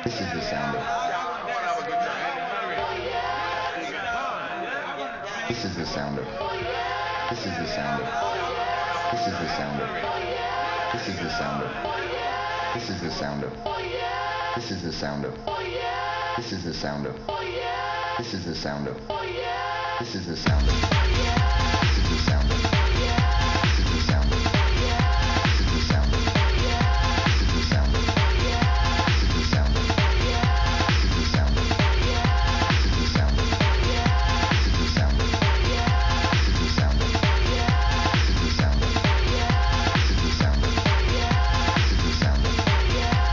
This is the sound of. This is the sound of. This is the sound of. This is the sound of. This is the sound of. This is the sound of. This is the sound of. This is the sound of. This is the sound of. This is the sound of.